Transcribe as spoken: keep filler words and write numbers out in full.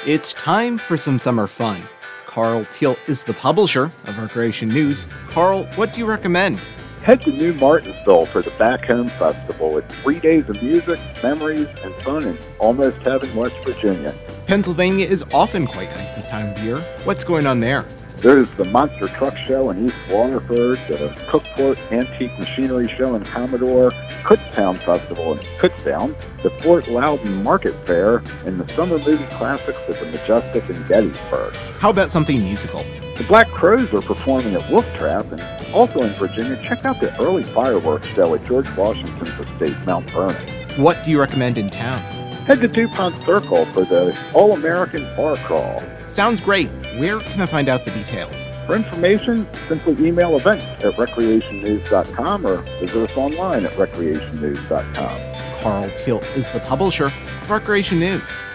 It's time for some summer fun. Carl Teal is the publisher of Recreation News. Carl, what do you recommend? Head to New Martinsville for the Back Home Festival. It's three days of music, memories, and fun in almost heaven, West Virginia. Pennsylvania is often quite nice this time of year. What's going on there? There's the Monster Truck Show in East Waterford, the Cookport Antique Machinery Show in Commodore, Kutztown Festival in Kutztown, the Fort Loudon Market Fair, and the Summer Movie Classics at the Majestic in Gettysburg. How about something musical? The Black Crowes are performing at Wolf Trap, and also in Virginia, check out the early fireworks show at George Washington's estate, Mount Vernon. What do you recommend in town? Head to DuPont Circle for the All-American Bar Crawl. Sounds great. Where can I find out the details? For information, simply email events at recreation news dot com or visit us online at recreation news dot com. Carl Teal is the publisher of Recreation News.